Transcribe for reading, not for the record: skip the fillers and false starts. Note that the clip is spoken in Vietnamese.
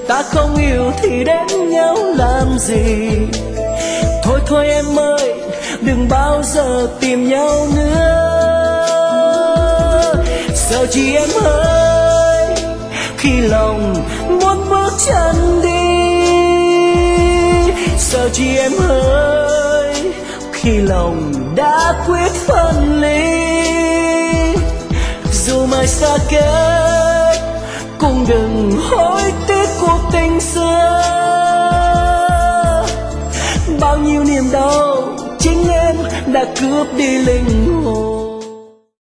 ta không yêu thì đến nhau làm gì. Thôi thôi em ơi, đừng bao giờ tìm nhau nữa. Sợ chi em ơi, khi lòng muốn bước chân đi. Sợ chi em ơi, khi lòng đã quyết phân ly. Dù mai xa cách, cũng đừng hối tiếc cuộc tình xưa. Bao nhiêu niềm đau chính em đã cướp đi linh hồn.